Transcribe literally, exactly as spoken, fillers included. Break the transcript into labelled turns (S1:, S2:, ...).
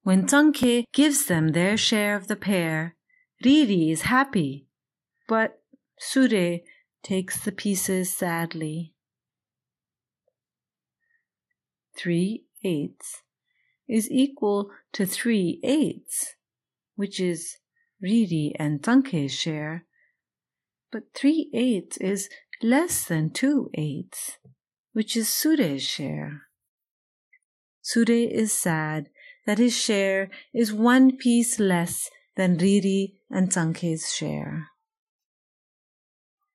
S1: When Tankei gives them their share of the pear, Riri is happy, but Sure takes the pieces sadly. Three eighths is equal to three eighths, which is Riri and Tankei's share, but three eighths is less than two eighths, which is Sure's share. Sure is sad that his share is one piece less than Riri and Tankei's share.